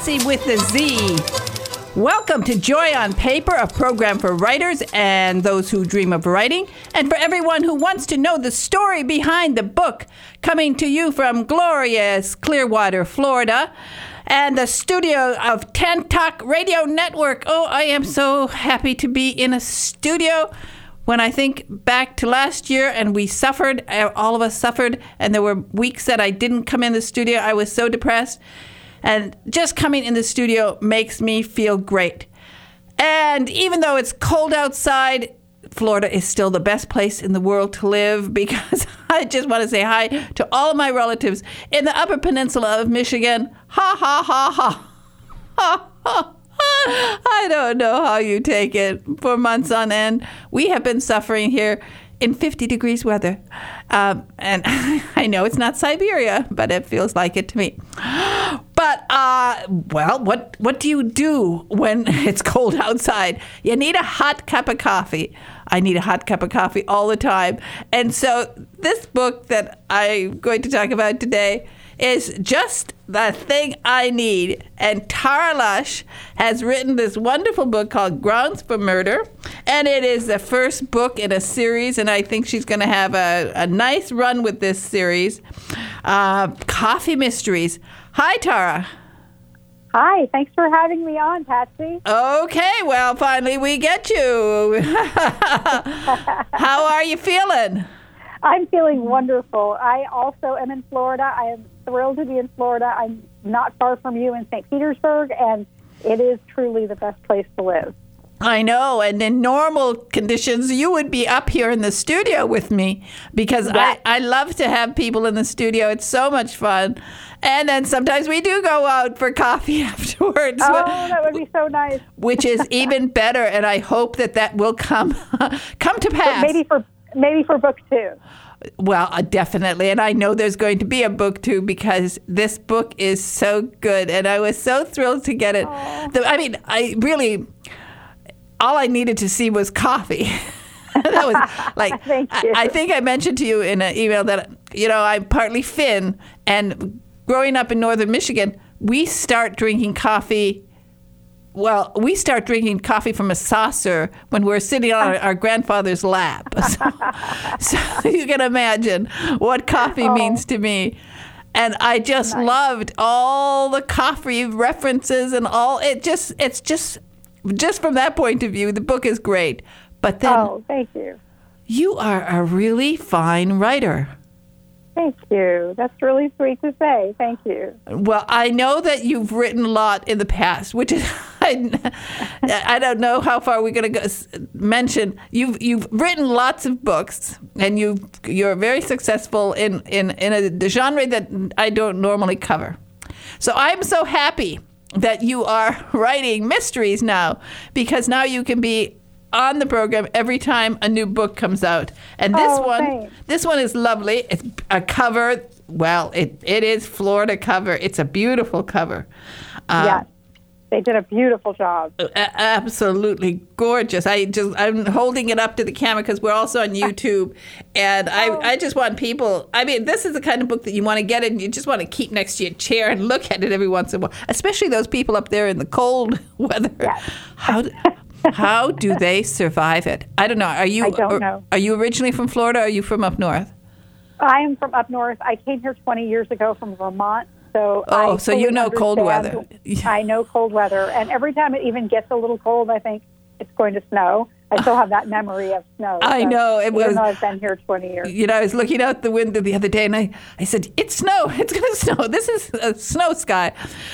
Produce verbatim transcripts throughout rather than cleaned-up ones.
Patsy with the Z. Welcome to Joy on Paper, a program for writers and those who dream of writing, and for everyone who wants to know the story behind the book. Coming to you from glorious Clearwater, Florida, and the studio of Ten Talk Radio Network. Oh, I am so happy to be in a studio. When I think back to last year and we suffered, all of us suffered, and there were weeks that I didn't come in the studio, I was so depressed. And just coming in the studio makes me feel great. And even though it's cold outside, Florida is still the best place in the world to live, because I just want to say hi to all of my relatives in the Upper Peninsula of Michigan. Ha, ha, ha, ha. Ha, ha. I don't know how you take it for months on end. We have been suffering here in fifty degrees weather. Um, and I know it's not Siberia, but it feels like it to me. But, uh, well, what, what do you do when it's cold outside? You need a hot cup of coffee. I need a hot cup of coffee all the time. And so this book that I'm going to talk about today is just the thing I need. And Tara Lush has written this wonderful book called Grounds for Murder. And it is the first book in a series, and I think she's going to have a, a nice run with this series. Uh, Coffee Mysteries. Hi, Tara. Hi, thanks for having me on, Patsy. Okay, well, finally we get you. How are you feeling? I'm feeling wonderful. I also am in Florida. I am thrilled to be in Florida. I'm not far from you in Saint Petersburg, and it is truly the best place to live. I know, and in normal conditions, you would be up here in the studio with me, because yes. I, I love to have people in the studio. It's so much fun. And then sometimes we do go out for coffee afterwards. Oh, that would be so nice. Which is even better, and I hope that that will come come to pass. But maybe for maybe for book two. Well, uh, definitely. And I know there's going to be a book too, because this book is so good. And I was so thrilled to get it. The, I mean, I really, all I needed to see was coffee. That was like, I, I think I mentioned to you in an email that, you know, I'm partly Finn. And growing up in northern Michigan, we start drinking coffee. Well, we start drinking coffee from a saucer when we're sitting on our, our grandfather's lap. So, so you can imagine what coffee oh. means to me. And I just nice. loved all the coffee references and all. It just, it's just, just from that point of view, the book is great. But then, oh, thank you. You are a really fine writer. Thank you. That's really sweet to say. Thank you. Well, I know that you've written a lot in the past, which is, I, I don't know how far we're going to go, mention. You've you've written lots of books, and you you're very successful in, in, in a genre that I don't normally cover. So I'm so happy that you are writing mysteries now, because now you can be on the program every time a new book comes out. And this oh, one thanks. this one is lovely. It's a cover. Well, it, it is Florida cover. It's a beautiful cover. Um, yes. They did a beautiful job. Absolutely gorgeous. I just I'm holding it up to the camera because we're also on YouTube, and I oh. I just want people. I mean, this is the kind of book that you want to get and you just want to keep next to your chair and look at it every once in a while. Especially those people up there in the cold weather. Yes. How how do they survive it? I don't know. Are you I don't know. Are you originally from Florida? Or are you from up north? I am from up north. I came here twenty years ago from Vermont. So oh, I so you know cold weather. I know cold weather. And every time it even gets a little cold, I think it's going to snow. I still have that memory of snow. I so know. It even was, though I've been here twenty years. You know, I was looking out the window the other day, and I, I said, it's snow. It's going to snow. This is a snow sky.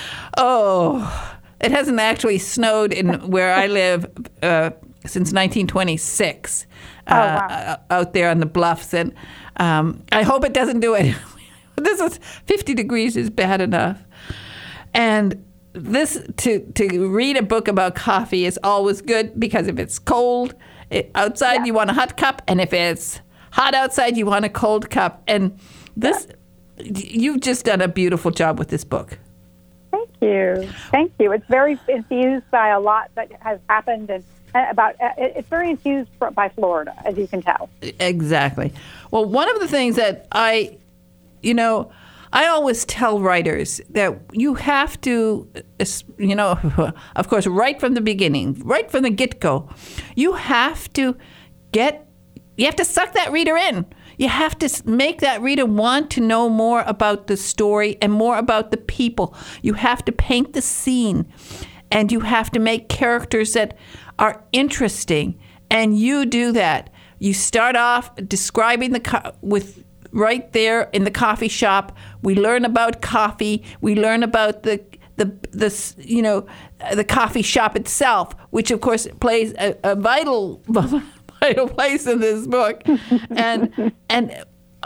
Oh, it hasn't actually snowed in where I live uh, since nineteen twenty-six uh, oh, wow. out there on the bluffs. And um, I hope it doesn't do it. This is fifty degrees is bad enough. And this to to read a book about coffee is always good, because if it's cold it, outside, yeah. you want a hot cup, and if it's hot outside, you want a cold cup. And this, yeah. you've just done a beautiful job with this book. Thank you, thank you. It's very infused by a lot that has happened, and about it's very infused by Florida, as you can tell. Exactly. Well, one of the things that I, you know. I always tell writers that you have to, you know, of course, right from the beginning, right from the get-go, you have to get, you have to suck that reader in. You have to make that reader want to know more about the story and more about the people. You have to paint the scene, and you have to make characters that are interesting. And you do that. You start off describing the co- with right there in the coffee shop. We learn about coffee. We learn about the the the you know the coffee shop itself, which of course plays a, a vital. vital place in this book. And and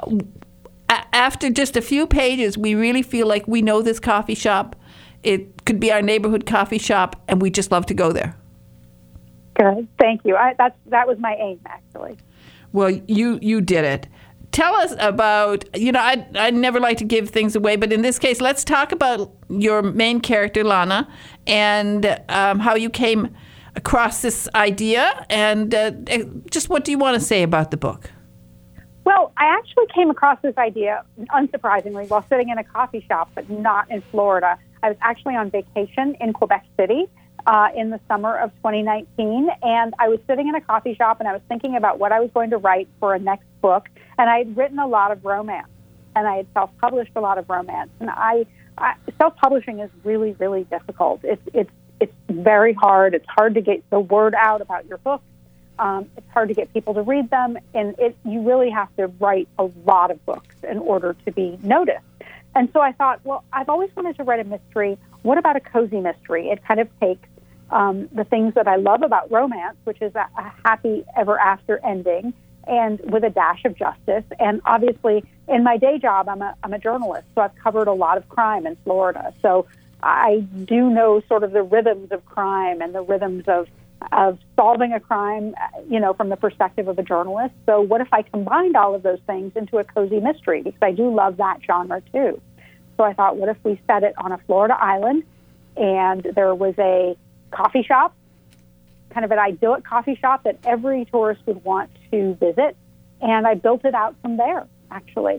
after just a few pages, we really feel like we know this coffee shop. It could be our neighborhood coffee shop, and we just love to go there. Good. Thank you. I, that's, that was my aim, actually. Well, you, you did it. Tell us about, you know, I I never like to give things away, but in this case, let's talk about your main character, Lana, and um, how you came across this idea, and uh, just what do you want to say about the book? Well, I actually came across this idea, unsurprisingly, while sitting in a coffee shop, but not in Florida. I was actually on vacation in Quebec City uh, in the summer of twenty nineteen, and I was sitting in a coffee shop, and I was thinking about what I was going to write for a next book, and I had written a lot of romance, and I had self-published a lot of romance, and I, I self-publishing is really, really difficult. It's it's It's very hard. It's hard to get the word out about your book. Um, it's hard to get people to read them, and it, you really have to write a lot of books in order to be noticed. And so I thought, well, I've always wanted to write a mystery. What about a cozy mystery? It kind of takes um, the things that I love about romance, which is a, a happy ever after ending, and with a dash of justice. And obviously, in my day job, I'm a, I'm a journalist, so I've covered a lot of crime in Florida. So I do know sort of the rhythms of crime and the rhythms of of solving a crime, you know, from the perspective of a journalist. So what if I combined all of those things into a cozy mystery? Because I do love that genre too. So I thought, what if we set it on a Florida island, and there was a coffee shop, kind of an idyllic coffee shop that every tourist would want to visit, and I built it out from there, actually.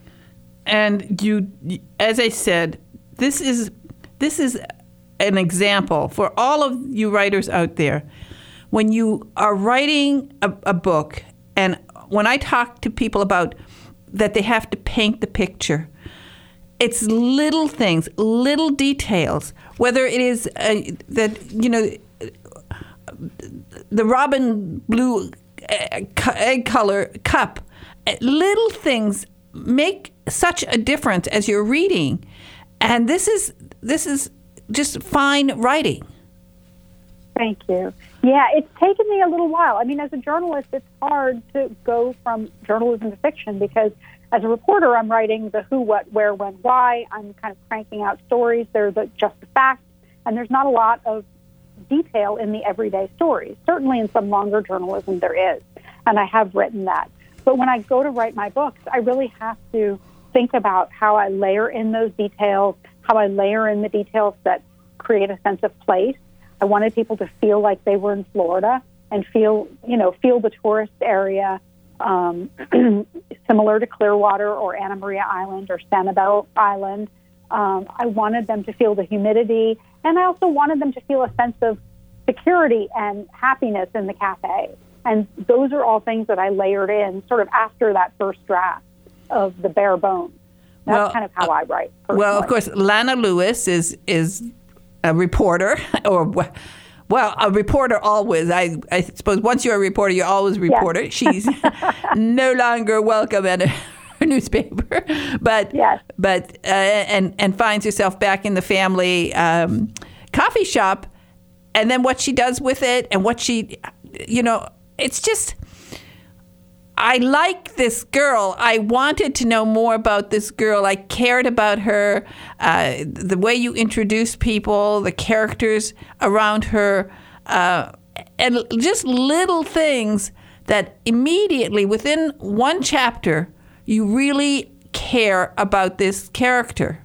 And you, as I said, this is This is an example for all of you writers out there. When you are writing a, a book, and when I talk to people about that they have to paint the picture, it's little things, little details, whether it is uh, that, you know, the robin blue egg color cup, little things make such a difference as you're reading. And this is this is just fine writing. Thank you. Yeah, it's taken me a little while. I mean, as a journalist, it's hard to go from journalism to fiction because as a reporter, I'm writing the who, what, where, when, why. I'm kind of cranking out stories. They're the, just the facts, and there's not a lot of detail in the everyday stories. Certainly in some longer journalism there is, and I have written that. But when I go to write my books, I really have to think about how I layer in those details, how I layer in the details that create a sense of place. I wanted people to feel like they were in Florida and feel, you know, feel the tourist area um, similar to Clearwater or Anna Maria Island or Sanibel Island. Um, I wanted them to feel the humidity, and I also wanted them to feel a sense of security and happiness in the cafe. And those are all things that I layered in sort of after that first draft of the bare bones. That's well, kind of how uh, I write. Personally. Well, of course, Lana Lewis is is a reporter, or well, a reporter always. I, I suppose once you're a reporter, you're always a reporter. Yes. She's no longer welcome at a, a newspaper, but yes. but uh, and and finds herself back in the family um, coffee shop, and then what she does with it, and what she, you know, it's just. I like this girl. I wanted to know more about this girl. I cared about her, uh, the way you introduce people, the characters around her, uh, and just little things that immediately, within one chapter, you really care about this character.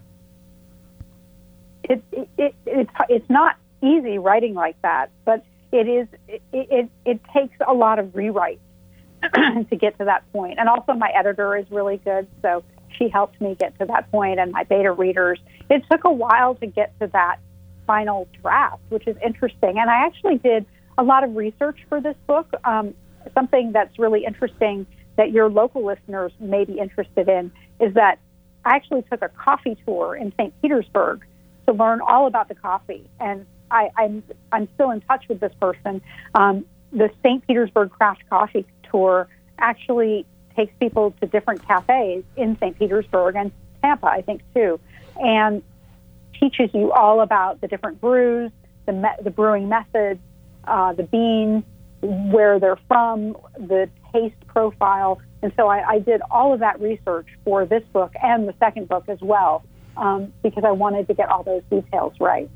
It, it, it, it's, it's not easy writing like that, but it is. It, it, it takes a lot of rewrite to get to that point. And also my editor is really good, so she helped me get to that point, and my beta readers. It took a while to get to that final draft, which is interesting. And I actually did a lot of research for this book. Um, something that's really interesting that your local listeners may be interested in is that I actually took a coffee tour in Saint Petersburg to learn all about the coffee. And I, I'm I'm still in touch with this person. Um, the Saint Petersburg Craft Coffee Tour actually takes people to different cafes in Saint Petersburg and Tampa, I think, too, and teaches you all about the different brews, the me- the brewing methods, uh, the beans, where they're from, the taste profile. And so I, I did all of that research for this book and the second book as well, um, because I wanted to get all those details right.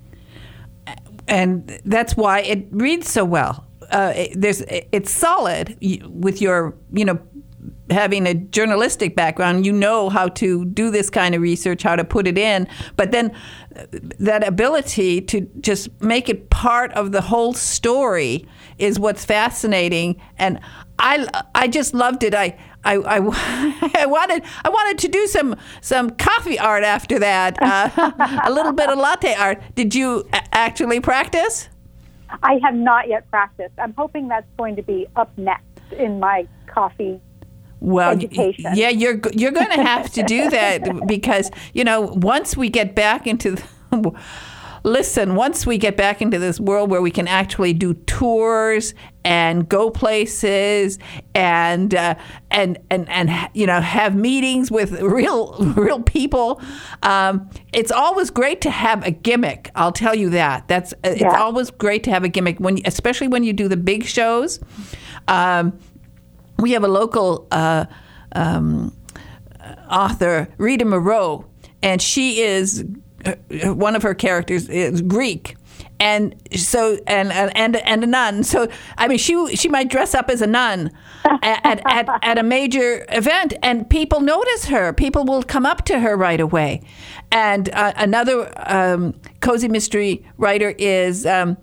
And that's why it reads so well. Uh, it, there's, it's solid with your, you know, having a journalistic background. You know how to do this kind of research, how to put it in. But then that ability to just make it part of the whole story is what's fascinating. And I, I just loved it. I, I, I, I wanted, I wanted to do some, some coffee art after that. Uh, a little bit of latte art. Did you actually practice? I have not yet practiced. I'm hoping that's going to be up next in my coffee Well, education. Yeah, you're you're going to have to do that because, you know, once we get back into the, listen, once we get back into this world where we can actually do tours and go places and uh, and and and you know, have meetings with real real people, um, it's always great to have a gimmick. I'll tell you that. That's it's yeah. always great to have a gimmick when, especially when you do the big shows. Um, We have a local uh, um, author, Rita Moreau, and she is uh, one of her characters is Greek, and so and and and a nun. So I mean, she she might dress up as a nun at at, at a major event, and people notice her. People will come up to her right away. And uh, another um, cozy mystery writer is. Um,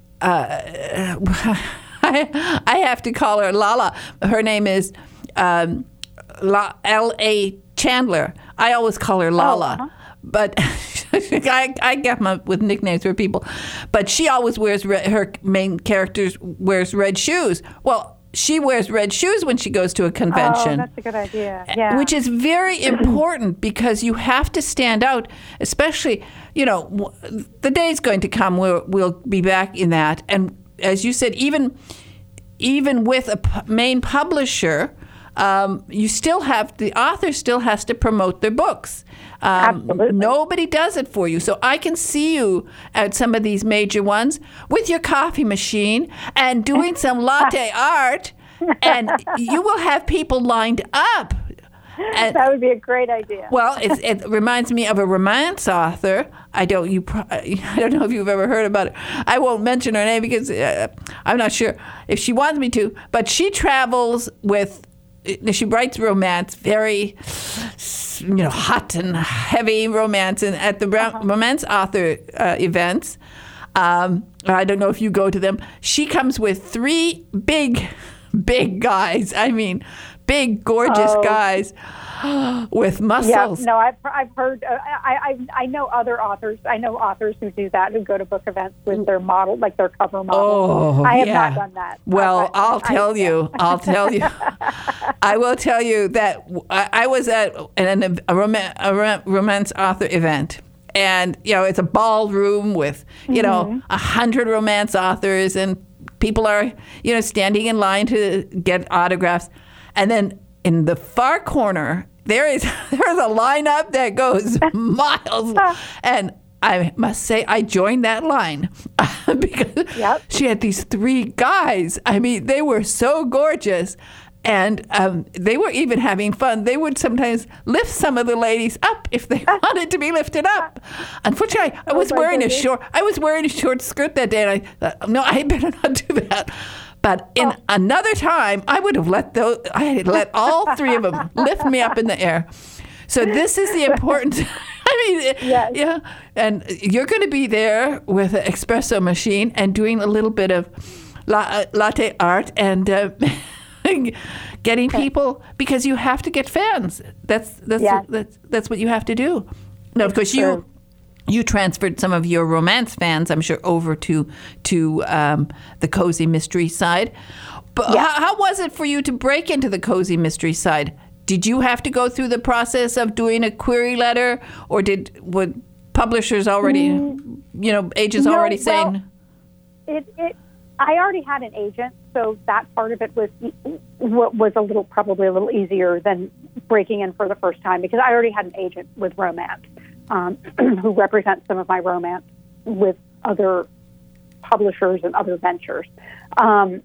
uh, I, I have to call her Lala. Her name is um, La, L A Chandler. I always call her Lala. Oh, uh-huh. But I, I come up with nicknames for people. But she always wears, red, her main character wears red shoes. Well, she wears red shoes when she goes to a convention. Oh, that's a good idea. Yeah. Which is very important because you have to stand out, especially, you know, the day's going to come where we'll be back in that. And as you said, even even with a p- main publisher, um, you still have, the author still has to promote their books. Um, Absolutely. Nobody does it for you. So I can see you at some of these major ones with your coffee machine and doing some latte art, and you will have people lined up. And, that would be a great idea. Well, it's, it reminds me of a romance author. I don't you. I don't know if you've ever heard about it. I won't mention her name because uh, I'm not sure if she wants me to. But she travels with. She writes romance, very, you know, hot and heavy romance, and at the uh-huh. romance author uh, events. Um, I don't know if you go to them. She comes with three big, big guys. I mean. Big, gorgeous oh. guys with muscles. Yeah, no, I've I've heard. Uh, I, I I know other authors. I know authors who do that, who go to book events with their model, like their cover model. Oh, I have yeah. not done that. Well, but I'll tell I, you. Yeah. I'll tell you. I will tell you that I, I was at an, a, rom- a romance author event. And, you know, it's a ballroom with, you mm-hmm. know, a hundred romance authors, and people are, you know, standing in line to get autographs. And then in the far corner, there is there's a lineup that goes miles. And I must say, I joined that line because yep. she had these three guys. I mean, they were so gorgeous. And um, they were even having fun. They would sometimes lift some of the ladies up if they wanted to be lifted up. Unfortunately, I was oh wearing goodness. a short. I was wearing a short skirt that day, and I thought, no, I better not do that. But in oh. another time, I would have let those. I had let all three of them lift me up in the air. So this is the importance. I mean, yes. yeah. And you're going to be there with an espresso machine and doing a little bit of la- latte art and. Uh, getting people, because you have to get fans. That's that's Yeah. that's, that's what you have to do. Now, of course, you true. you transferred some of your romance fans, I'm sure, over to to um, the cozy mystery side. But Yeah. how, how was it for you to break into the cozy mystery side? Did you have to go through the process of doing a query letter, or did would publishers already, you know, agents No, already well, saying? It, it, I already had an agent, so that part of it was was a little, probably a little easier than breaking in for the first time, because I already had an agent with romance um, who represents some of my romance with other publishers and other ventures. Um,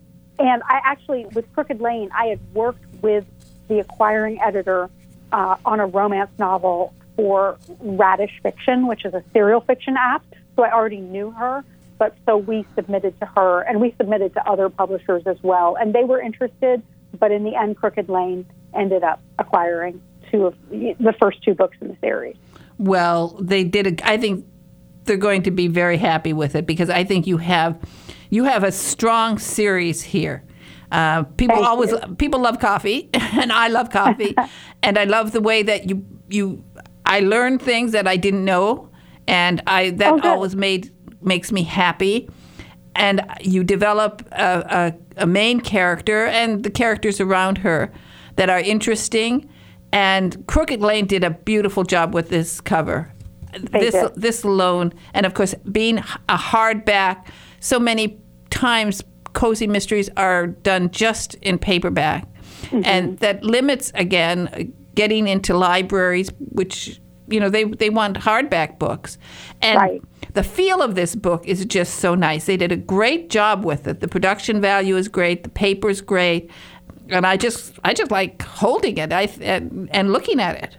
and I actually, with Crooked Lane, I had worked with the acquiring editor uh, on a romance novel for Radish Fiction, which is a serial fiction app. So I already knew her, but so we submitted to her, and we submitted to other publishers as well, and they were interested. But in the end, Crooked Lane ended up acquiring two of the first two books in the series. Well, they did. A, I think they're going to be very happy with it, because I think you have you have a strong series here. Uh, people Thank always you. people love coffee, and I love coffee, and I love the way that you you I learned things that I didn't know, and I that Oh, good. always made makes me happy. And you develop a, a, a main character and the characters around her that are interesting. And Crooked Lane did a beautiful job with this cover. They this did. this alone, and of course, being a hardback, so many times cozy mysteries are done just in paperback, Mm-hmm. and that limits again getting into libraries, which you know they they want hardback books, and Right. the feel of this book is just so nice. They did a great job with it. The production value is great. The paper's great. And I just, I just like holding it I, and, and looking at it.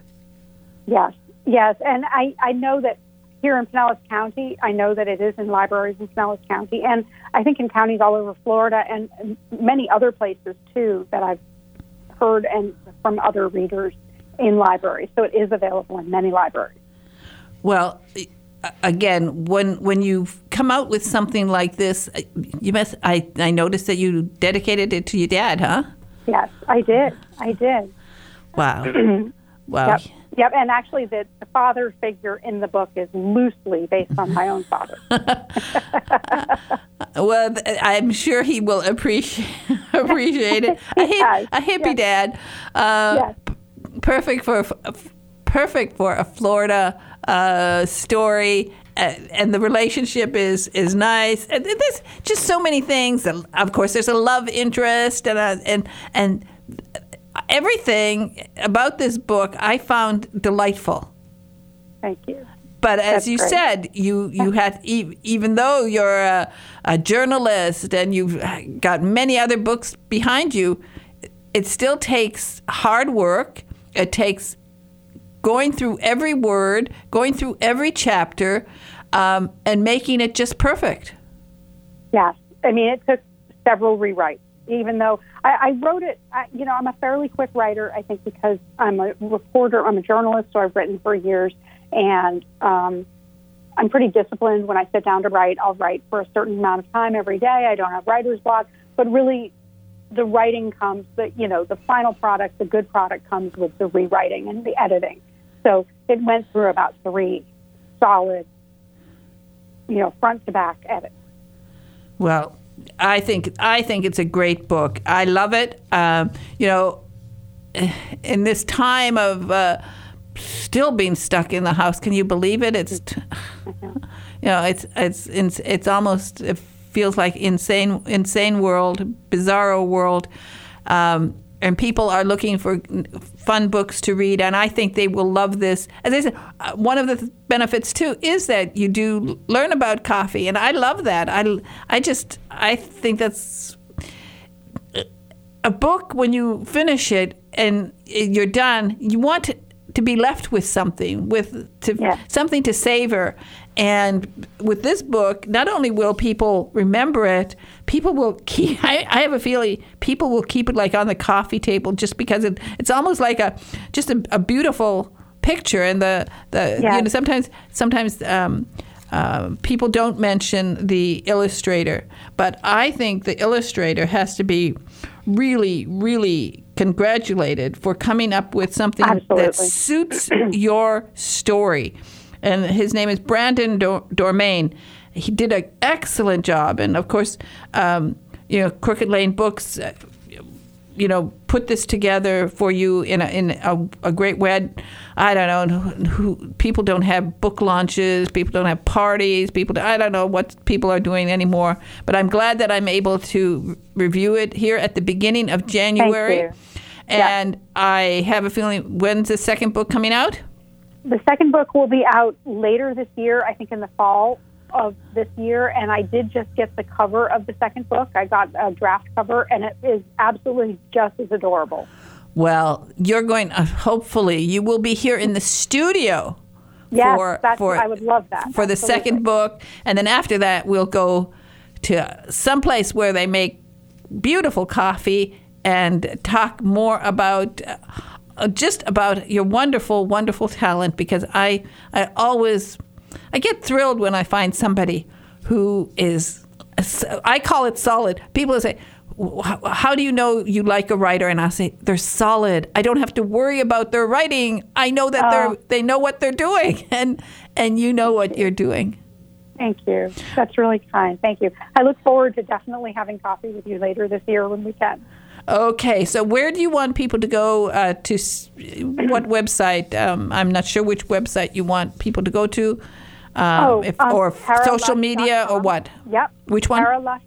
Yes, yes, and I, I know that here in Pinellas County, I know that it is in libraries in Pinellas County, and I think in counties all over Florida and and many other places too that I've heard and from other readers in libraries. So it is available in many libraries. Well, again, when when you come out with something like this, you must. I, I noticed that you dedicated it to your dad, huh? Yes, I did. I did. Wow. Wow. Yep. Yep. And actually, the, the father figure in the book is loosely based on my own father. Well, I'm sure he will appreciate appreciate it. A, hip, Yes, a hippie yes. dad, uh, Yes. p- perfect for perfect for a Florida uh, story, uh, and the relationship is is nice. And there's just so many things. Of course, there's a love interest, and a, and and everything about this book I found delightful. Thank you. But as That's you great. said, you, you had, e- even though you're a, a journalist and you've got many other books behind you, it still takes hard work. It takes going through every word, going through every chapter, um, and making it just perfect. Yes. I mean, it took several rewrites, even though I, I wrote it, I, you know, I'm a fairly quick writer, I think, because I'm a reporter, I'm a journalist, so I've written for years. And um, I'm pretty disciplined. When I sit down to write, I'll write for a certain amount of time every day. I don't have writer's block. But really, the writing comes, the, you know, the final product, the good product comes with the rewriting and the editing. So it went through about three solid, you know, front to back edits. Well, I think I think it's a great book. I love it. Um, you know, in this time of uh, still being stuck in the house, can you believe it? It's, you know, it's it's it's it's almost it feels like insane insane world, bizarro world, um, and people are looking for fun books to read, and I think they will love this. As I said, uh, one of the benefits too is that you do learn about coffee, and I love that. I I just I think that's a book. When you finish it and you're done, you want to, to be left with something, with to, Yeah. something to savor. And with this book, not only will people remember it, people will keep, I, I have a feeling people will keep it like on the coffee table, just because it, it's almost like a, just a, a beautiful picture. And the, the Yeah. you know, sometimes, sometimes um, uh, people don't mention the illustrator, but I think the illustrator has to be really, really congratulated for coming up with something Absolutely. that suits your story. And his name is Brandon Dor- Dormain. He did an excellent job. And, of course, um, you know, Crooked Lane Books, uh, you know, put this together for you in a, in a, a great way. I don't know, who, people don't have book launches, people don't have parties, people, I don't know what people are doing anymore. But I'm glad that I'm able to review it here at the beginning of January. Thank you. And yeah. I have a feeling, when's the second book coming out? The second book will be out later this year, I think in the fall of this year, and I did just get the cover of the second book. I got a draft cover, and it is absolutely just as adorable. Well, you're going, uh, hopefully, you will be here in the studio. Yes, for, that's, for, I would love that. For the Absolutely. second book, and then after that, we'll go to someplace where they make beautiful coffee and talk more about uh, just about your wonderful, wonderful talent, because I, I always... I get thrilled when I find somebody who is, I call it solid. People say, how do you know you like a writer? And I say, they're solid. I don't have to worry about their writing. I know that Oh. they're they know what they're doing, and and you know what you're doing. Thank you. That's really kind. Thank you. I look forward to definitely having coffee with you later this year when we can. Okay, so where do you want people to go uh, to, what website? Um, I'm not sure which website you want people to go to. Um, oh, if, um, or Tara social Lush media dot com. or what? Yep. Which one? Tara Lush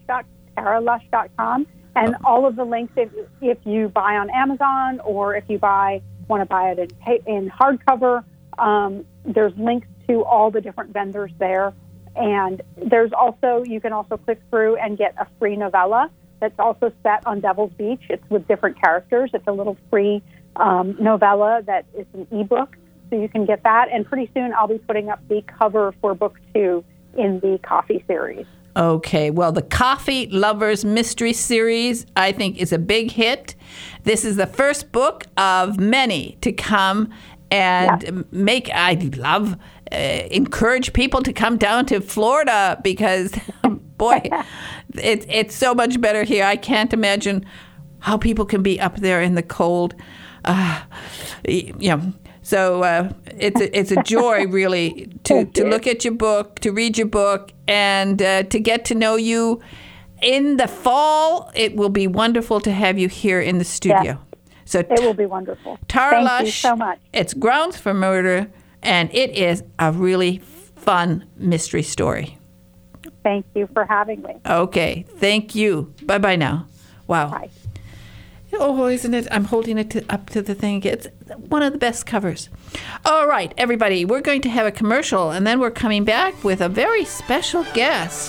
dot com. And Oh. all of the links, if, if you buy on Amazon or if you buy want to buy it in, in hardcover, um, there's links to all the different vendors there. And there's also, you can also click through and get a free novella that's also set on Devil's Beach. It's with different characters. It's a little free um, novella that is an ebook. So you can get that, and pretty soon I'll be putting up the cover for book two in the Coffee series. Okay, well, the Coffee Lovers Mystery Series, I think, is a big hit. This is the first book of many to come and Yeah. make, I love, uh, encourage people to come down to Florida because, boy, it, it's so much better here. I can't imagine how people can be up there in the cold. Uh, you know. So uh, it's a, it's a joy, really, to, to look at your book, to read your book, and uh, to get to know you. In the fall, it will be wonderful to have you here in the studio. Yes, so it will be wonderful. Tara Thank Lush, you so much. It's Grounds for Murder, and it is a really fun mystery story. Thank you for having me. Okay, thank you. Bye-bye now. Wow. Bye. Oh, isn't it? I'm holding it to, up to the thing. It's one of the best covers. All right, everybody, we're going to have a commercial, and then we're coming back with a very special guest.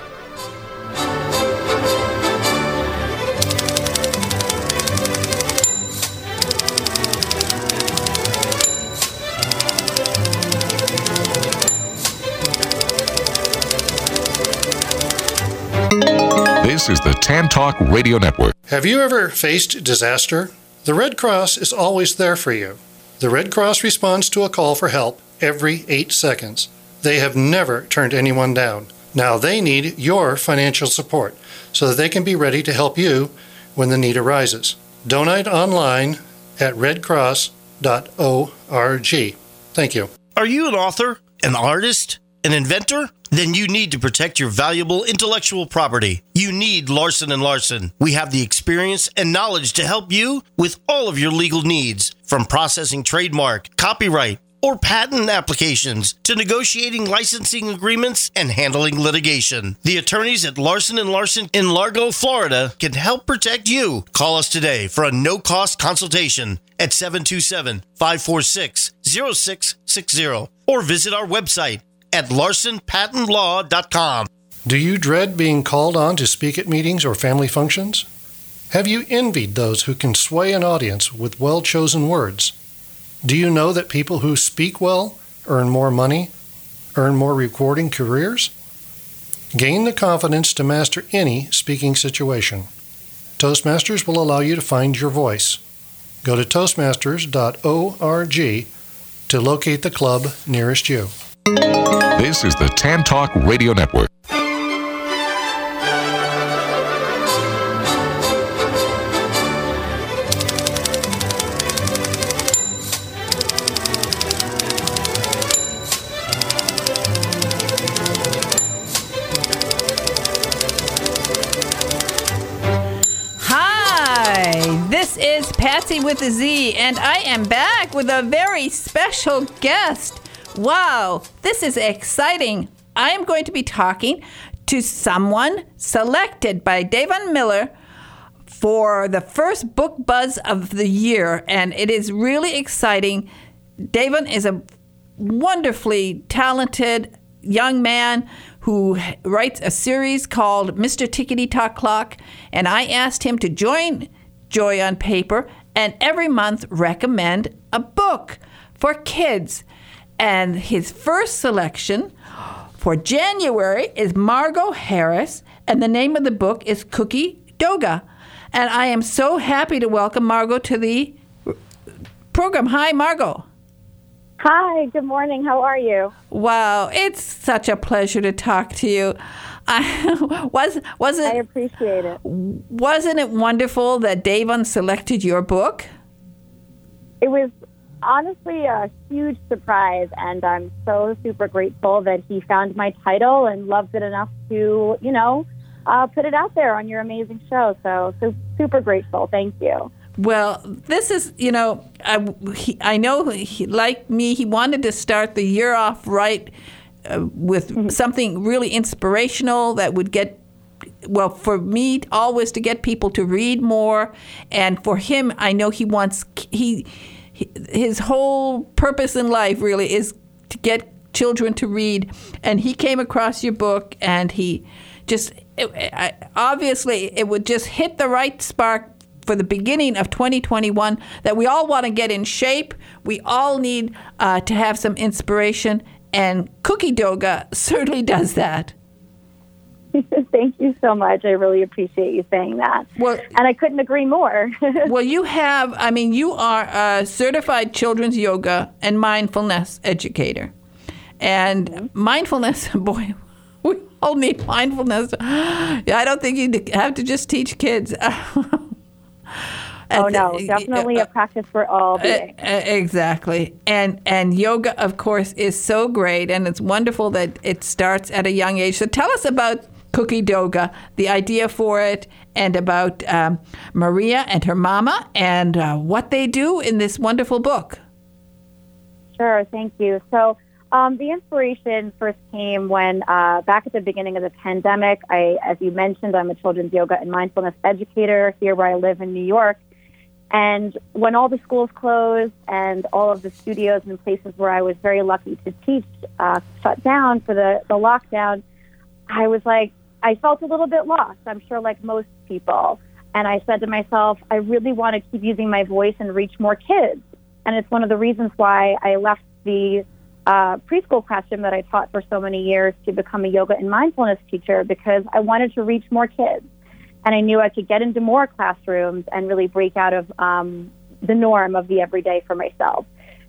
This is the Tan Talk Radio Network. Have you ever faced disaster? The Red Cross is always there for you. The Red Cross responds to a call for help every eight seconds. They have never turned anyone down. Now they need your financial support so that they can be ready to help you when the need arises. Donate online at red cross dot org. Thank you. Are you an author, an artist, an inventor? Then you need to protect your valuable intellectual property. You need Larson and Larson. We have the experience and knowledge to help you with all of your legal needs, from processing trademark, copyright, or patent applications to negotiating licensing agreements and handling litigation. The attorneys at Larson and Larson in Largo, Florida can help protect you. Call us today for a no-cost consultation at seven two seven, five four six, zero six six zero or visit our website at larson patent law dot com. Do you dread being called on to speak at meetings or family functions? Have you envied those who can sway an audience with well-chosen words? Do you know that people who speak well earn more money, earn more rewarding careers? Gain the confidence to master any speaking situation. Toastmasters will allow you to find your voice. Go to toastmasters dot org to locate the club nearest you. This is the Tan Talk Radio Network. This is Patsy with a Z, and I am back with a very special guest. Wow, this is exciting. I am going to be talking to someone selected by Davon Miller for the first book buzz of the year, and it is really exciting. Davon is a wonderfully talented young man who writes a series called Mister Tickety Talk Clock, and I asked him to join Joy on Paper and every month recommend a book for kids. And his first selection for January is Margot Harris, and the name of the book is Cookie Doga. And I am so happy to welcome Margot to the program. Hi, Margot. Hi, good morning. How are you? Wow, it's such a pleasure to talk to you. I was was it I appreciate it. Wasn't it wonderful that Davon selected your book? It was honestly a huge surprise, and I'm so super grateful that he found my title and loved it enough to, you know, uh, put it out there on your amazing show. So, so super grateful. Thank you. Well, this is, you know, I, he, I know, he, like me, he wanted to start the year off right uh, with mm-hmm. something really inspirational that would get, well, for me, always to get people to read more. And for him, I know he wants, he, he his whole purpose in life really is to get children to read. And he came across your book, and he just, it, I, obviously, it would just hit the right spark for the beginning of twenty twenty-one, that we all want to get in shape. We all need uh, to have some inspiration, and Cookie Doga certainly does that. Thank you so much. I really appreciate you saying that. Well, and I couldn't agree more. Well, you have, I mean, you are a certified children's yoga and mindfulness educator. And mm-hmm. mindfulness, boy, we all need mindfulness. I don't think you have to just teach kids. Oh, no, definitely a practice for all beings. Exactly. And and yoga, of course, is so great, and it's wonderful that it starts at a young age. So tell us about Cookie Doga, the idea for it, and about um, Maria and her mama, and uh, what they do in this wonderful book. Sure, thank you. So um, the inspiration first came when, uh, back at the beginning of the pandemic, I, as you mentioned, I'm a children's yoga and mindfulness educator here where I live in New York. And when all the schools closed and all of the studios and places where I was very lucky to teach uh, shut down for the, the lockdown, I was like, I felt a little bit lost, I'm sure like most people. And I said to myself, I really want to keep using my voice and reach more kids. And it's one of the reasons why I left the uh, preschool classroom that I taught for so many years to become a yoga and mindfulness teacher, because I wanted to reach more kids. And I knew I could get into more classrooms and really break out of um, the norm of the everyday for myself.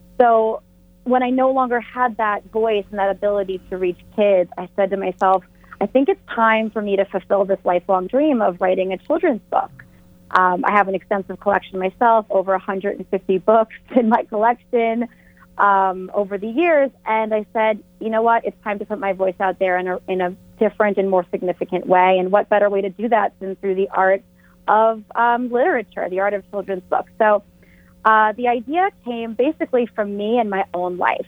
So when I no longer had that voice and that ability to reach kids, I said to myself, I think it's time for me to fulfill this lifelong dream of writing a children's book. Um, I have an extensive collection myself, over one hundred fifty books in my collection um, over the years. And I said, you know what, it's time to put my voice out there in a, in a different and more significant way. And what better way to do that than through the art of um, literature, the art of children's books. So uh, the idea came basically from me and my own life.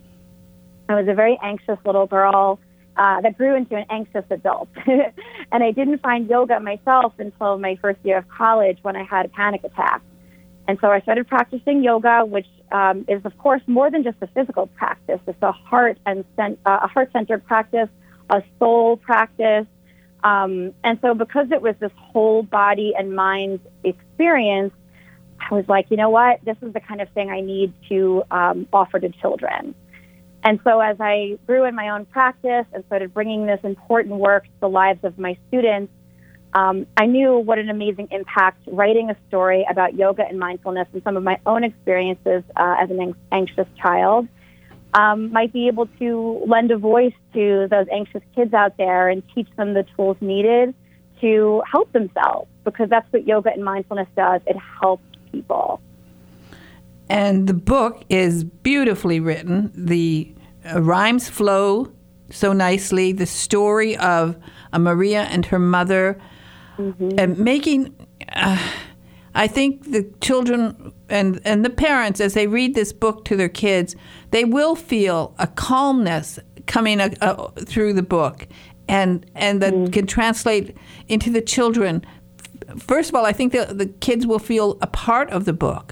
I was a very anxious little girl uh, that grew into an anxious adult. And I didn't find yoga myself until my first year of college, when I had a panic attack. And so I started practicing yoga, which um, is, of course, more than just a physical practice. It's a heart and cent- uh, a heart-centered practice, a soul practice. Um, and so because it was this whole body and mind experience, I was like, you know what, this is the kind of thing I need to um, offer to children. And so as I grew in my own practice and started bringing this important work to the lives of my students, um, I knew what an amazing impact writing a story about yoga and mindfulness and some of my own experiences uh, as an anxious child um, might be able to lend a voice to those anxious kids out there and teach them the tools needed to help themselves, because that's what yoga and mindfulness does. It helps people. And the book is beautifully written. The uh, rhymes flow so nicely. The story of uh, Maria and her mother, mm-hmm. and making, uh, I think the children and, and the parents, as they read this book to their kids, they will feel a calmness coming uh, uh, through the book, and and that mm-hmm. can translate into the children. First of all, I think the, the kids will feel a part of the book.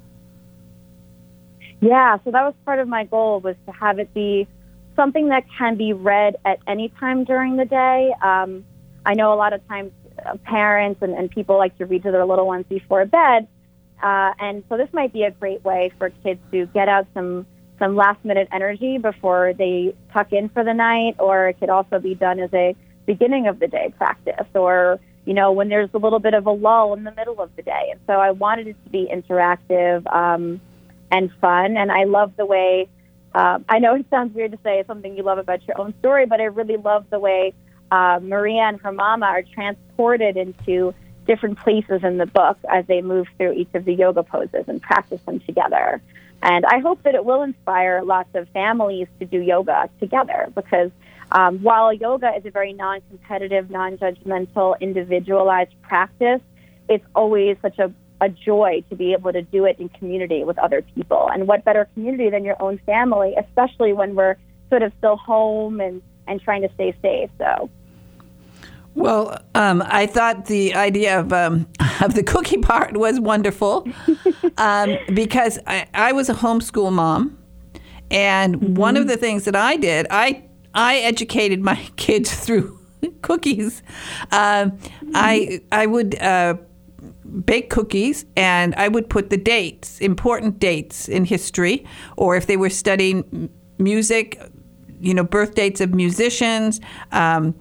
Yeah, so that was part of my goal, was to have it be something that can be read at any time during the day. Um, I know a lot of times uh, parents and, and people like to read to their little ones before bed, uh, and so this might be a great way for kids to get out some some last-minute energy before they tuck in for the night, or it could also be done as a beginning of the day practice, or, you know, when there's a little bit of a lull in the middle of the day. And so I wanted it to be interactive um, and fun, and I love the way, uh, I know it sounds weird to say something you love about your own story, but I really love the way uh, Maria and her mama are transported into different places in the book as they move through each of the yoga poses and practice them together. And I hope that it will inspire lots of families to do yoga together, because um, while yoga is a very non-competitive, non-judgmental, individualized practice, it's always such a, a joy to be able to do it in community with other people. And what better community than your own family, especially when we're sort of still home and, and trying to stay safe. So. Well, um, I thought the idea of um, of the cookie part was wonderful, um, because I, I was a homeschool mom, and mm-hmm. one of the things that I did, I I educated my kids through cookies. Um, mm-hmm. I I would uh, bake cookies, and I would put the dates, important dates in history, or if they were studying music, you know, birth dates of musicians. Um,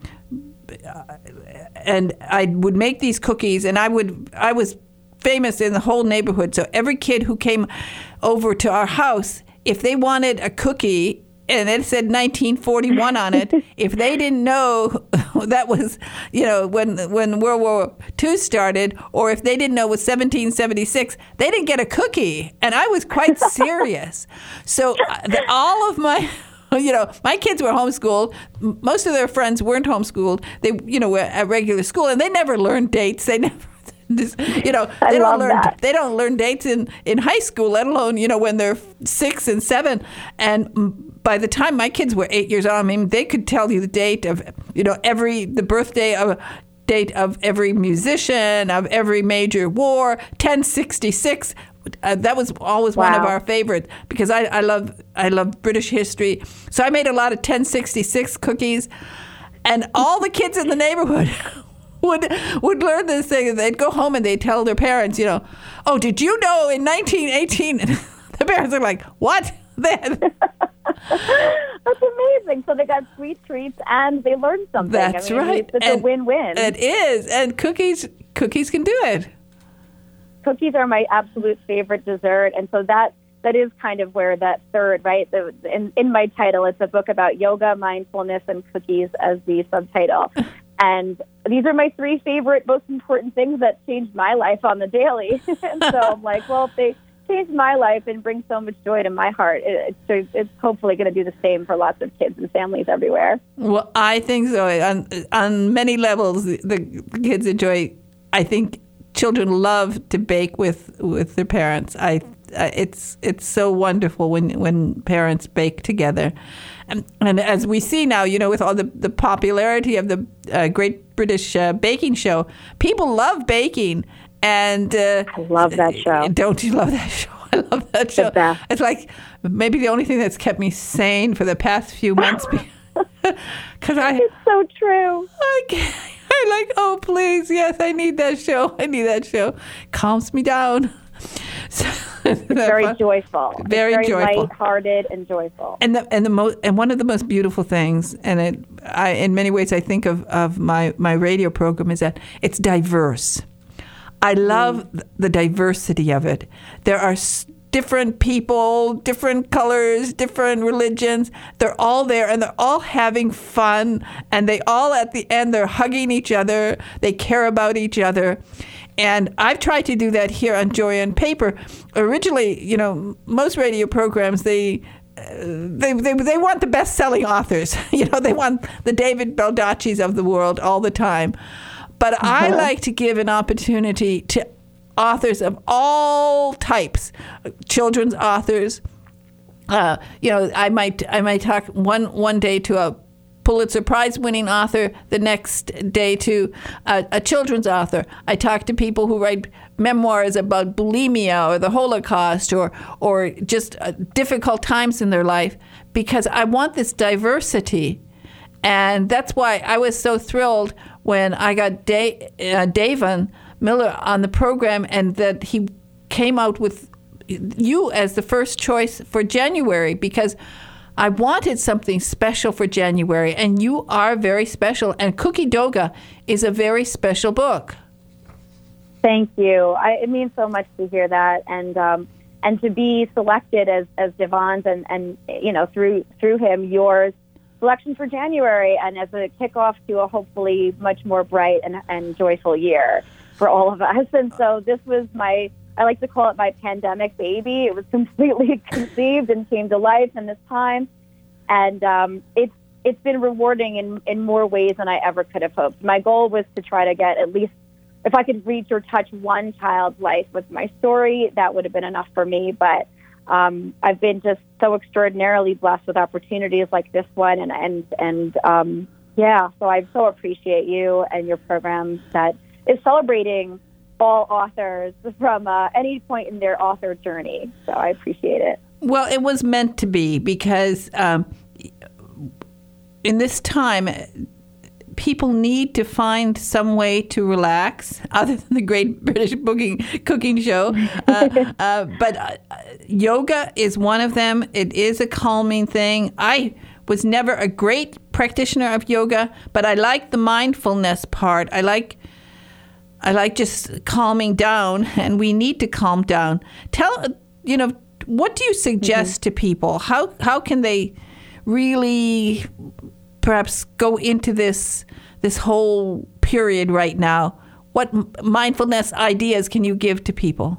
and I would make these cookies, and I would I was famous in the whole neighborhood. So every kid who came over to our house, if they wanted a cookie and it said nineteen forty-one on it, if they didn't know that was, you know, when when World War Two started, or if they didn't know it was seventeen seventy-six, they didn't get a cookie. And I was quite serious. So uh, the, all of my You know, my kids were homeschooled. Most of their friends weren't homeschooled. They, you know, were at regular school, and they never learned dates. They never, just, you know, they I don't love learn. that. They don't learn dates in, in high school, let alone, you know, when they're six and seven. And by the time my kids were eight years old, I mean, they could tell you the date of, you know, every the birthday of. date of every musician, of every major war, ten sixty-six. Uh, that was always wow. one of our favorites, because I, I love I love British history. So I made a lot of ten sixty-six cookies, and all the kids in the neighborhood would would learn this thing. They'd go home and they'd tell their parents, you know, oh, did you know in nineteen eighteen? And the parents are like, what? Then. That's amazing. So they got sweet treats and they learned something. That's I mean, right. It's and a win-win. It is. And cookies cookies can do it. Cookies are my absolute favorite dessert. And so that that is kind of where that third, right? The, in, in my title, it's a book about yoga, mindfulness, and cookies as the subtitle. And these are my three favorite, most important things that changed my life on the daily. And so I'm like, well, if they changed my life and bring so much joy to my heart, it, it's, it's hopefully going to do the same for lots of kids and families everywhere. Well, I think so. On, on many levels, the, the kids enjoy, I think children love to bake with, with their parents. I It's it's so wonderful when, when parents bake together. And, and as we see now, you know, with all the, the popularity of the uh, Great British uh, Baking Show, people love baking. And uh, I love that show. Don't you love that show? I love that show. It's like maybe the only thing that's kept me sane for the past few months. Because I, it's so true. I, I like, oh, please, yes, I need that show. I need that show. Calms me down. So, it's very fun. joyful. Very, it's very joyful. lighthearted and joyful. And the and the most and one of the most beautiful things, and it, I in many ways I think of, of my, my radio program, is that it's diverse. I love the diversity of it. There are different people, different colors, different religions. They're all there, and they're all having fun, and they all, at the end, they're hugging each other. They care about each other. And I've tried to do that here on Joy on Paper. Originally, you know, most radio programs, they They, they they want the best-selling authors. You know, they want the David Baldaccis of the world all the time. But I like to give an opportunity to authors of all types, children's authors. Uh, you know, I might I might talk one one day to a Pulitzer Prize-winning author, the next day to a, a children's author. I talk to people who write memoirs about bulimia or the Holocaust or or just uh, difficult times in their life, because I want this diversity. And that's why I was so thrilled when I got da- uh, Davon Miller on the program, and that he came out with you as the first choice for January, because I wanted something special for January, and you are very special. And Cookie Doga is a very special book. Thank you. I, it means so much to hear that, and um, and to be selected as as Devon's and, and you know through through him yours selection for January, and as a kickoff to a hopefully much more bright and, and joyful year for all of us. And so this was my, I like to call it my pandemic baby. It was completely conceived and came to life in this time. And um, it's it's been rewarding in, in more ways than I ever could have hoped. My goal was to try to get at least, if I could reach or touch one child's life with my story, that would have been enough for me. But um, I've been just so extraordinarily blessed with opportunities like this one. And, and, and um, yeah, so I so appreciate you and your program that is celebrating all authors from uh, any point in their author journey. So I appreciate it. Well, it was meant to be, because um, in this time, people need to find some way to relax, other than the Great British Booking, Cooking Show. Uh, uh, but uh, yoga is one of them. It is a calming thing. I was never a great practitioner of yoga, but I like the mindfulness part. I like I like just calming down, and we need to calm down. Tell, you know, what do you suggest mm-hmm. to people? How how can they really perhaps go into this this whole period right now? What mindfulness ideas can you give to people?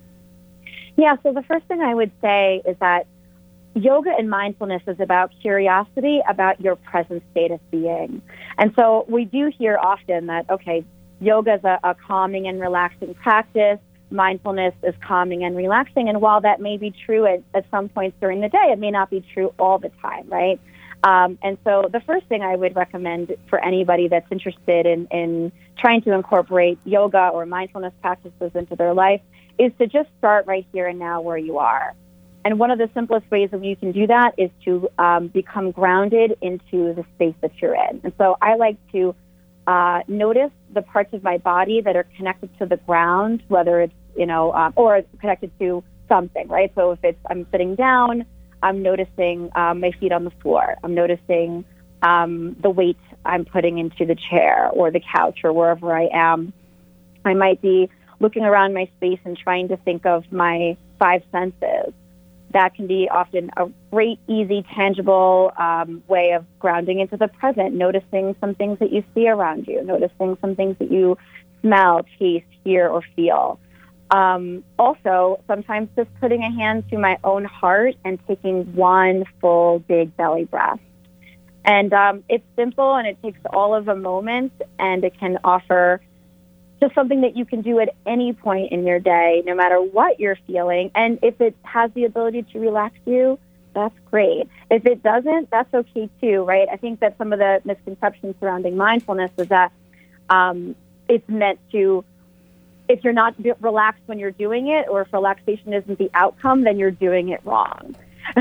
Yeah, so the first thing I would say is that yoga and mindfulness is about curiosity about your present state of being. And so we do hear often that, okay, yoga is a, a calming and relaxing practice. Mindfulness is calming and relaxing. And while that may be true at, at some points during the day, it may not be true all the time, right? Um, and so the first thing I would recommend for anybody that's interested in, in trying to incorporate yoga or mindfulness practices into their life is to just start right here and now where you are. And one of the simplest ways that you can do that is to um, become grounded into the space that you're in. And so I like to uh, notice the parts of my body that are connected to the ground, whether it's, you know, um, or connected to something, right? So if it's, I'm sitting down, I'm noticing um, my feet on the floor. I'm noticing um, the weight I'm putting into the chair or the couch or wherever I am. I might be looking around my space and trying to think of my five senses. That can be often a great, easy, tangible um, way of grounding into the present, noticing some things that you see around you, noticing some things that you smell, taste, hear, or feel. Um, also, sometimes just putting a hand to my own heart and taking one full, big belly breath. And um, it's simple, and it takes all of a moment, and it can offer just something that you can do at any point in your day, no matter what you're feeling. And if it has the ability to relax you, that's great. If it doesn't, that's okay too, right? I think that some of the misconceptions surrounding mindfulness is that um, it's meant to, if you're not relaxed when you're doing it, or if relaxation isn't the outcome, then you're doing it wrong.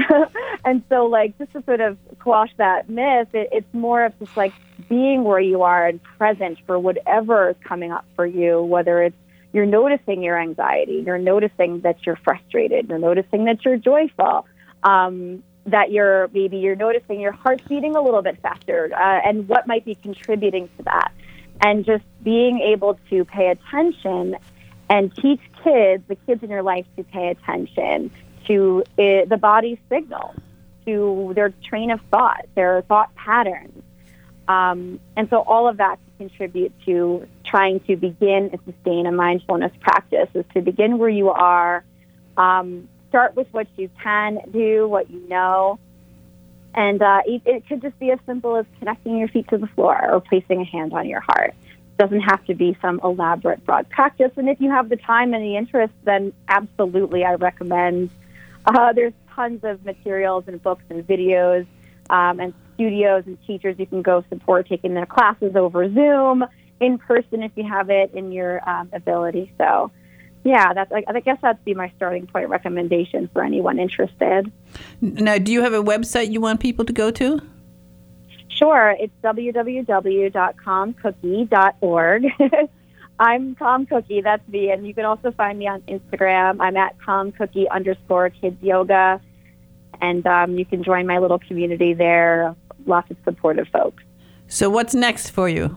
And so, like, just to sort of quash that myth, it, it's more of just like being where you are and present for whatever is coming up for you, whether it's you're noticing your anxiety, you're noticing that you're frustrated, you're noticing that you're joyful, um, that you're maybe you're noticing your heart's beating a little bit faster, uh, and what might be contributing to that. And just being able to pay attention and teach kids, the kids in your life, to pay attention to it, the body's signals, to their train of thought, their thought patterns. Um, and so all of that can contribute to trying to begin and sustain a mindfulness practice, is to begin where you are, um, start with what you can do, what you know, and uh, it, it could just be as simple as connecting your feet to the floor or placing a hand on your heart. It doesn't have to be some elaborate, broad practice. And if you have the time and the interest, then absolutely I recommend. Uh, there's tons of materials and books and videos um, and studios and teachers you can go support taking their classes over Zoom, in person if you have it in your um, ability. So, yeah, that's I, I guess that'd be my starting point recommendation for anyone interested. Now, do you have a website you want people to go to? Sure. It's w w w dot calm cookie dot org. I'm Calm Cookie, that's me. And you can also find me on Instagram. I'm at Calm Cookie underscore Kids Yoga. And um, you can join my little community there. Lots of supportive folks. So what's next for you?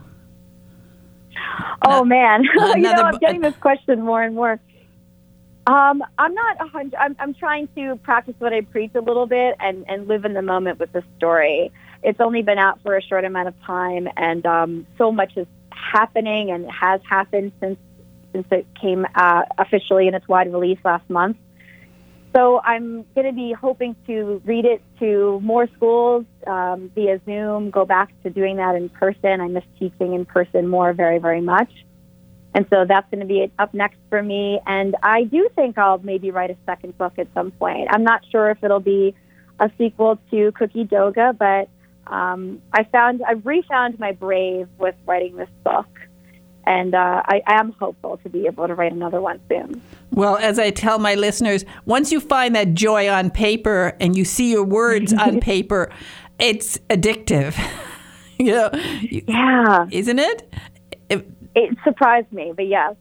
Oh, man. you know, I'm bu- getting this question more and more. Um, I'm not a hundred. I'm, I'm trying to practice what I preach a little bit and, and live in the moment with the story. It's only been out for a short amount of time, and um, so much is happening and has happened since since it came uh, officially in its wide release last month. So I'm going to be hoping to read it to more schools um, via Zoom, go back to doing that in person. I miss teaching in person more very, very much. And so that's going to be up next for me. And I do think I'll maybe write a second book at some point. I'm not sure if it'll be a sequel to Cookie Doga, but um, I found, I've refound my brave with writing this book. And uh, I, I am hopeful to be able to write another one soon. Well, as I tell my listeners, once you find that joy on paper and you see your words on paper, it's addictive. you know, yeah, isn't it? it? It surprised me, but yes.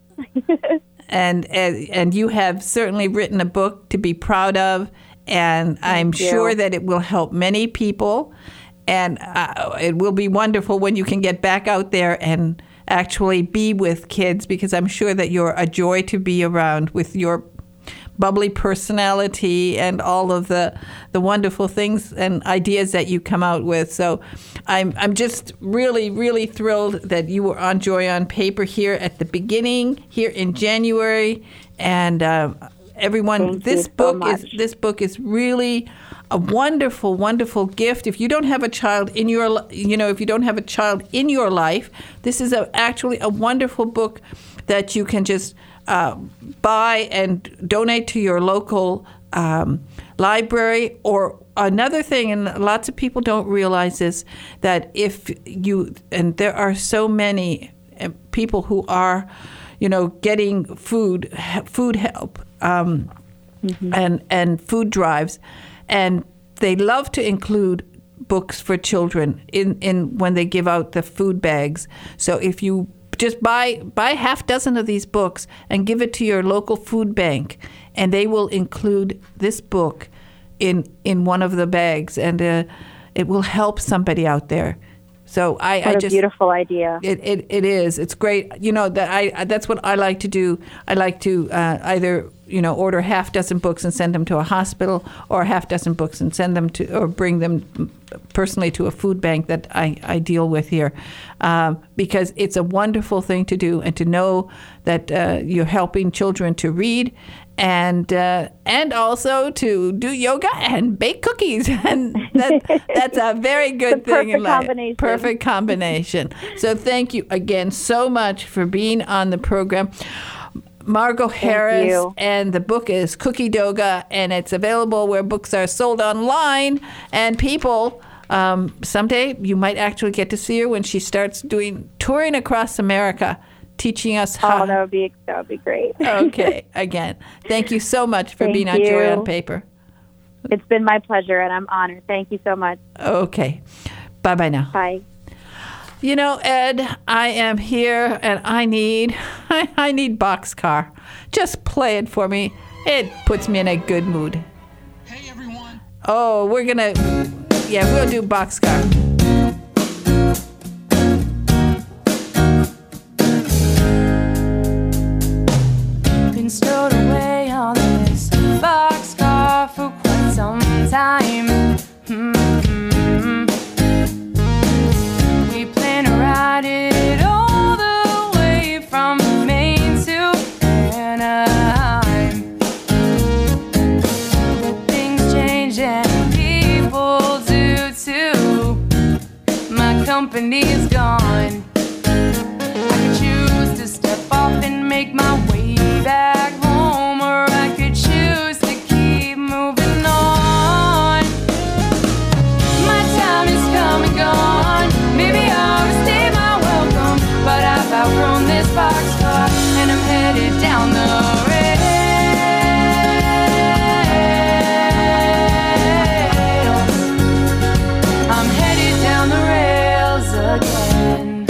and, and and you have certainly written a book to be proud of, and Thank I'm you. sure that it will help many people. And uh, it will be wonderful when you can get back out there and actually be with kids, because I'm sure that you're a joy to be around with your bubbly personality and all of the the wonderful things and ideas that you come out with. So I'm I'm just really, really thrilled that you were on Joy on Paper here at the beginning, here in January. And uh, everyone, Thank this you so book much. is this book is really a wonderful, wonderful gift. If you don't have a child in your, you know, if you don't have a child in your life, this is a, actually a wonderful book that you can just uh, buy and donate to your local um, library. Or another thing, and lots of people don't realize this, that if you, and there are so many people who are, you know, getting food, food help, um, mm-hmm. and and food drives. And they love to include books for children in, in when they give out the food bags. So if you just buy buy half dozen of these books and give it to your local food bank, and they will include this book in in one of the bags, and uh, it will help somebody out there. So I, what I a just beautiful idea. It, it it is. It's great. You know that I that's what I like to do. I like to uh, either you know order half dozen books and send them to a hospital, or half dozen books and send them to or bring them personally to a food bank that I, I deal with here, um, because it's a wonderful thing to do, and to know that uh, you're helping children to read. And uh, and also to do yoga and bake cookies, and that, that's a very good the thing in perfect life. combination. Perfect combination. So thank you again so much for being on the program, Margot Harris. you. And the book is Cookie Doga, and it's available where books are sold online. And people, um, someday you might actually get to see her when she starts doing touring across America, teaching us how. Oh, that would be that would be great. Okay, again, thank you so much for Thank being on Joy you. on Paper. It's been my pleasure, and I'm honored. Thank you so much. Okay, bye-bye now. Bye. You know, Ed, I am here, and I need, I, I need Boxcar. Just play it for me. It puts me in a good mood. Hey, everyone. Oh, we're gonna, yeah, we'll do Boxcar. company is gone. I could choose to step off and make my way back home, or I could choose to keep moving on. My time is come and gone. Maybe I'll stay my welcome, but I've outgrown this boxcar, and I'm headed down the rails. I'm headed down the rails again.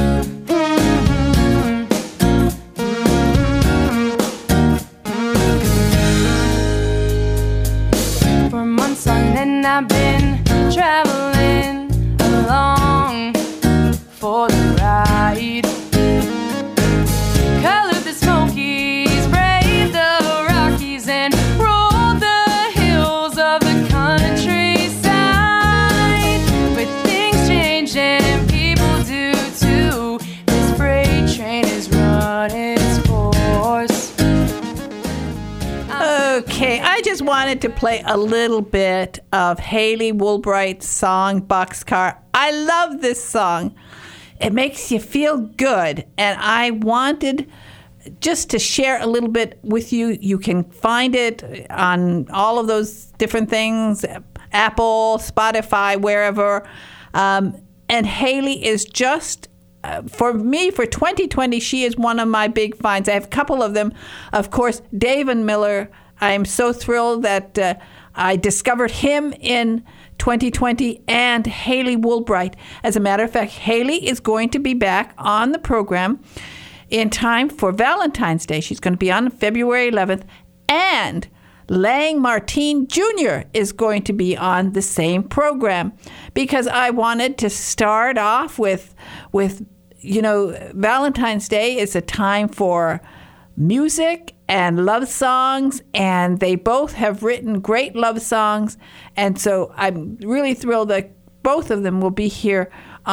For months on end I've been traveling along for the ride. Colored the Smokies, braved the Rockies, and rolled the hills of the countryside. But things change and people do too. This freight train is running its course. Okay, I just wanted to play a little bit of Haley Woolbright's song, Boxcar. I love this song. It makes you feel good, and I wanted just to share a little bit with you. You can find it on all of those different things, Apple, Spotify, wherever. Um, and Haley is just, uh, for me, for twenty twenty, she is one of my big finds. I have a couple of them. Of course, David Miller. I am so thrilled that uh, I discovered him in twenty twenty, and Haley Woolbright. As a matter of fact, Haley is going to be back on the program in time for Valentine's Day. She's going to be on February eleventh, and Lang Martine Junior is going to be on the same program, because I wanted to start off with, with you know, Valentine's Day is a time for music and love songs, and they both have written great love songs, and so I'm really thrilled that both of them will be here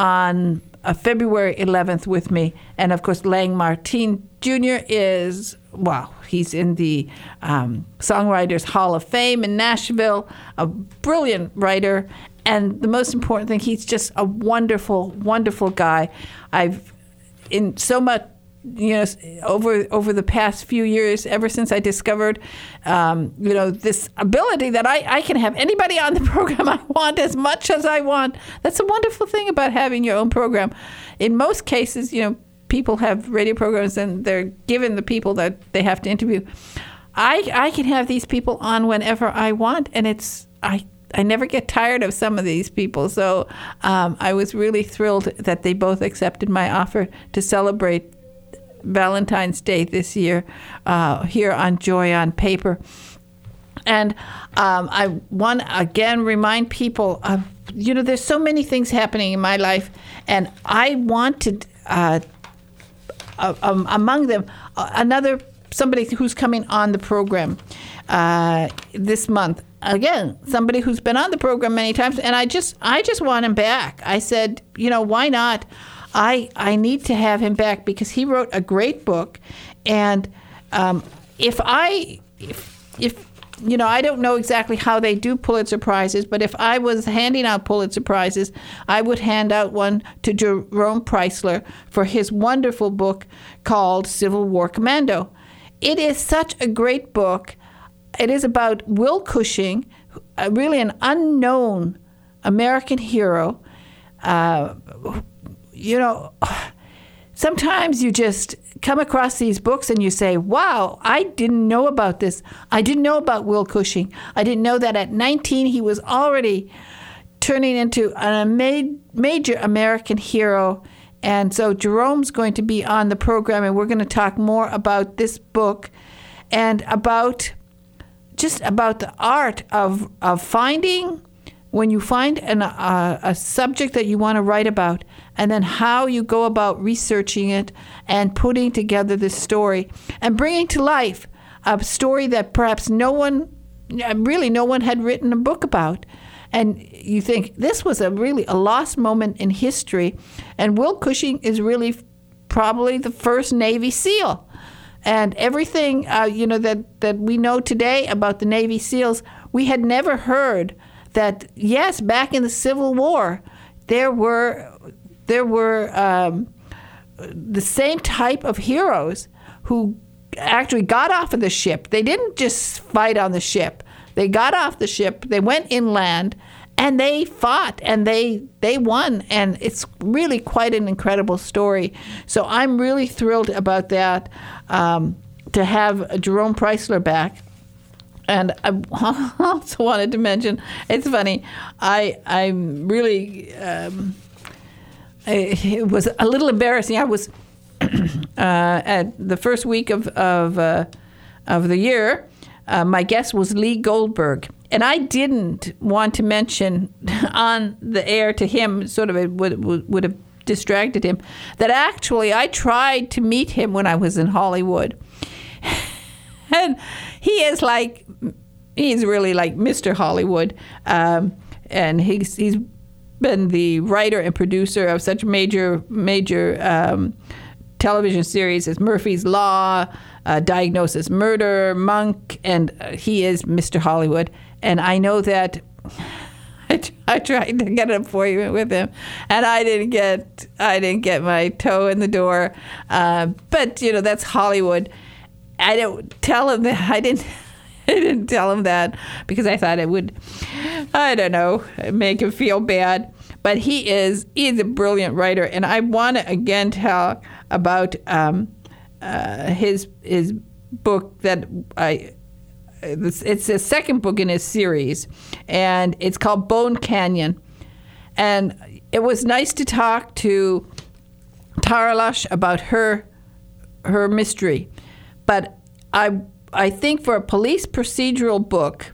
on uh, February eleventh with me. And of course, Lang Martine Junior is, wow, he's in the um, Songwriters Hall of Fame in Nashville, a brilliant writer, and the most important thing, he's just a wonderful, wonderful guy. I've, in so much, you know, over over the past few years, ever since I discovered, um, you know, this ability that I, I can have anybody on the program I want as much as I want. That's a wonderful thing about having your own program. In most cases, you know, people have radio programs and they're given the people that they have to interview. I I can have these people on whenever I want, and it's I. I never get tired of some of these people. So um, I was really thrilled that they both accepted my offer to celebrate Valentine's Day this year uh, here on Joy on Paper. And um, I want to again remind people of, you know, there's so many things happening in my life, and I wanted, uh, uh, um, among them, uh, another somebody who's coming on the program uh, this month. Again, somebody who's been on the program many times, and I just I just want him back. I said, you know, why not? I I need to have him back because he wrote a great book, and um, if I if, if you know, I don't know exactly how they do Pulitzer Prizes, but if I was handing out Pulitzer Prizes, I would hand out one to Jerome Preisler for his wonderful book called Civil War Commando. It is such a great book. It is about Will Cushing, uh, really an unknown American hero. Uh, you know, sometimes you just come across these books and you say, wow, I didn't know about this. I didn't know about Will Cushing. I didn't know that at nineteen he was already turning into a ma- major American hero. And so Jerome's going to be on the program, and we're going to talk more about this book and about just about the art of of finding, when you find an, uh, a subject that you want to write about, and then how you go about researching it and putting together this story and bringing to life a story that perhaps no one, really no one had written a book about. And you think, this was a really a lost moment in history. And Will Cushing is really probably the first Navy SEAL. And everything, uh, you know, that, that we know today about the Navy SEALs, we had never heard that, yes, back in the Civil War, there were there were um, the same type of heroes who actually got off of the ship. They didn't just fight on the ship. They got off the ship, they went inland, and they fought, and they they won. And it's really quite an incredible story. So I'm really thrilled about that, um, to have Jerome Preisler back. And I also wanted to mention, it's funny, I, I'm really, um, I, it was a little embarrassing. I was uh, at the first week of, of, uh, of the year, Uh, my guest was Lee Goldberg, and I didn't want to mention on the air to him, sort of it would, would, would have distracted him, that actually I tried to meet him when I was in Hollywood. And he is like, he's really like Mister Hollywood, um, and he's, he's been the writer and producer of such major, major um, television series as Murphy's Law, Uh, Diagnosis Murder, Monk, and uh, he is Mister Hollywood. And I know that I, t- I tried to get an appointment with him, and I didn't get I didn't get my toe in the door. Uh, but you know, that's Hollywood. I don't tell him that. I didn't. I didn't tell him that because I thought it would, I don't know, make him feel bad. But he is he's a brilliant writer, and I want to again talk about. Um, Uh, his his book that I it's, it's the second book in his series, and it's called Bone Canyon. And it was nice to talk to Tara Lush about her her mystery, but I I think for a police procedural book,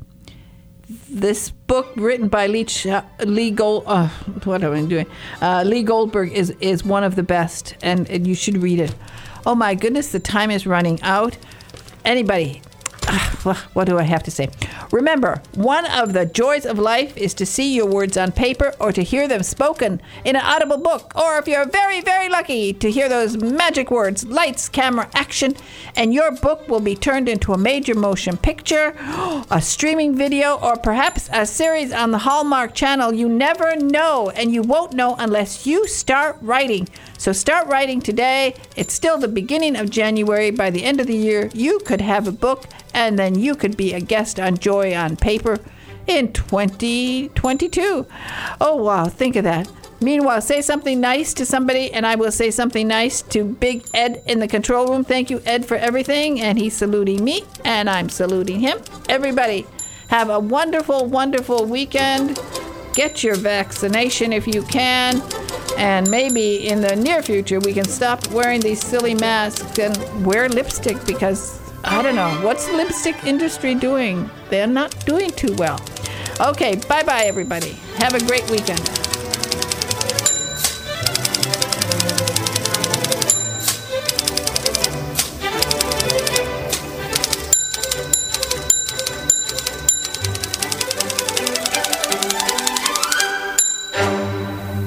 this book written by Lee Ch- Lee Gold uh, what am I doing uh, Lee Goldberg is is one of the best, and, and you should read it. Oh my goodness, the time is running out. Anybody, uh, what do I have to say? Remember, one of the joys of life is to see your words on paper or to hear them spoken in an audible book. Or if you're very, very lucky, to hear those magic words, lights, camera, action, and your book will be turned into a major motion picture, a streaming video, or perhaps a series on the Hallmark Channel. You never know, and you won't know unless you start writing. So start writing today. It's still the beginning of January. By the end of the year, you could have a book, and then you could be a guest on Joy on Paper in twenty twenty-two. Oh, wow, think of that. Meanwhile, say something nice to somebody, and I will say something nice to Big Ed in the control room. Thank you, Ed, for everything, and he's saluting me, and I'm saluting him. Everybody, have a wonderful, wonderful weekend. Get your vaccination if you can. And maybe in the near future, we can stop wearing these silly masks and wear lipstick because, I don't know, what's the lipstick industry doing? They're not doing too well. Okay, bye-bye, everybody. Have a great weekend.